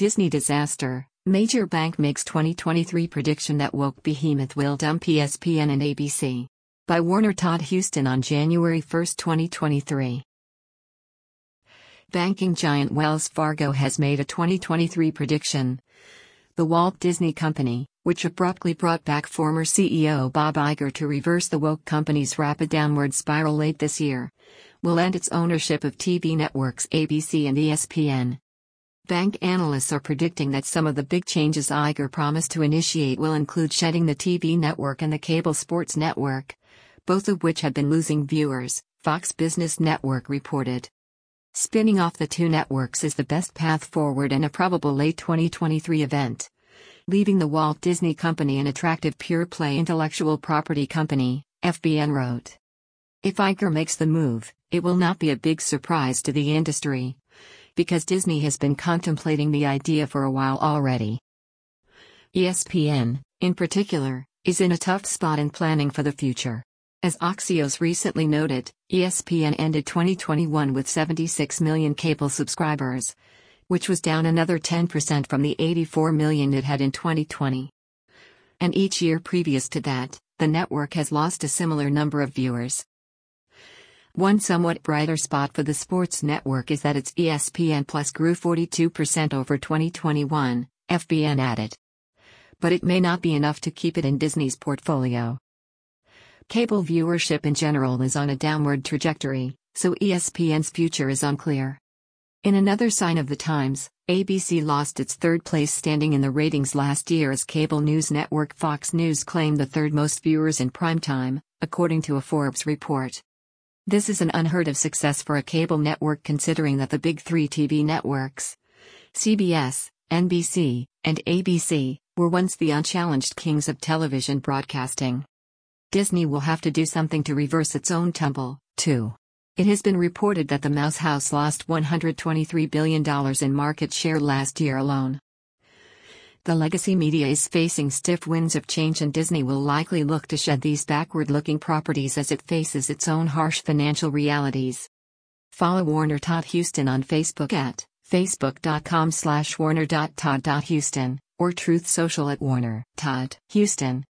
Disney disaster. Major bank makes 2023 prediction that woke behemoth will dump ESPN and ABC. By Warner Todd Huston on January 1, 2023. Banking giant Wells Fargo has made a 2023 prediction. The Walt Disney Company, which abruptly brought back former CEO Bob Iger to reverse the woke company's rapid downward spiral late this year, will end its ownership of TV networks ABC and ESPN. Bank analysts are predicting that some of the big changes Iger promised to initiate will include shedding the TV network and the cable sports network, both of which have been losing viewers, Fox Business Network reported. Spinning off the two networks is the best path forward and a probable late 2023 event, leaving the Walt Disney Company an attractive pure-play intellectual property company, FBN wrote. If Iger makes the move, it will not be a big surprise to the industry, because Disney has been contemplating the idea for a while already. ESPN, in particular, is in a tough spot in planning for the future. As Axios recently noted, ESPN ended 2021 with 76 million cable subscribers, which was down another 10% from the 84 million it had in 2020. And each year previous to that, the network has lost a similar number of viewers. One somewhat brighter spot for the sports network is that its ESPN Plus grew 42% over 2021, FBN added. But it may not be enough to keep it in Disney's portfolio. Cable viewership in general is on a downward trajectory, so ESPN's future is unclear. In another sign of the times, ABC lost its third-place standing in the ratings last year as cable news network Fox News claimed the third most viewers in primetime, according to a Forbes report. This is an unheard-of success for a cable network considering that the big three TV networks, CBS, NBC, and ABC, were once the unchallenged kings of television broadcasting. Disney will have to do something to reverse its own tumble, too. It has been reported that the Mouse House lost $123 billion in market share last year alone. The legacy media is facing stiff winds of change and Disney will likely look to shed these backward-looking properties as it faces its own harsh financial realities. Follow Warner Todd Huston on Facebook at facebook.com/warner.todd.huston or Truth Social at Warner Todd Huston.